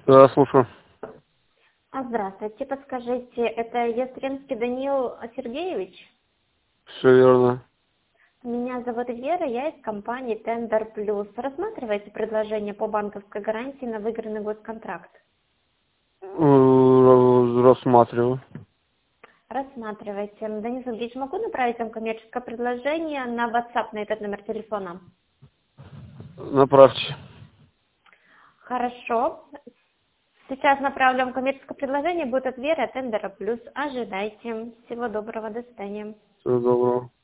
Да, слушаю. Здравствуйте, подскажите, это Ястремский Даниил Сергеевич? Все верно. Меня зовут Вера, я из компании Тендер Плюс. Рассматриваете предложение по банковской гарантии на выигранный госконтракт? Рассматриваю. Рассматривайте. Даниил Сергеевич, могу направить вам коммерческое предложение на WhatsApp на этот номер телефона? Направьте. Хорошо. Сейчас направлю вам коммерческое предложение, будет от Веры от Тендера Плюс. Ожидайте. Всего доброго, до свидания. Всего доброго.